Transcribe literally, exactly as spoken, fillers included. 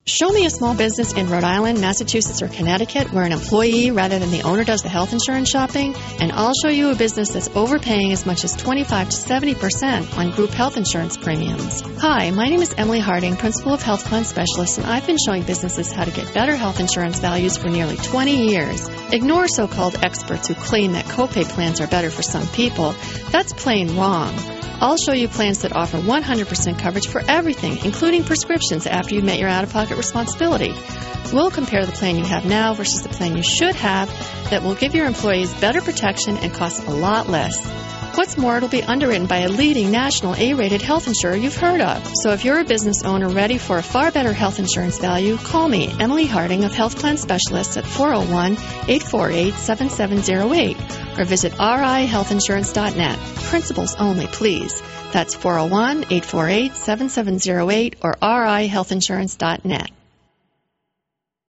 Show me a small business in Rhode Island, Massachusetts, or Connecticut where an employee rather than the owner does the health insurance shopping, and I'll show you a business that's overpaying as much as twenty-five to seventy percent on group health insurance premiums. Hi, my name is Emily Harding, Principal of Health Plan Specialists, and I've been showing businesses how to get better health insurance values for nearly twenty years. Ignore so-called experts who claim that copay plans are better for some people. That's plain wrong. I'll show you plans that offer one hundred percent coverage for everything, including prescriptions after you've met your out-of-pocket responsibility. We'll compare the plan you have now versus the plan you should have that will give your employees better protection and cost a lot less. What's more, it'll be underwritten by a leading national A-rated health insurer you've heard of. So if you're a business owner ready for a far better health insurance value, call me, Emily Harding of Health Plan Specialists at four oh one, eight four eight, seven seven oh eight or visit r i health insurance dot net. Principals only, please. That's four oh one, eight four eight, seven seven oh eight or r i health insurance dot net.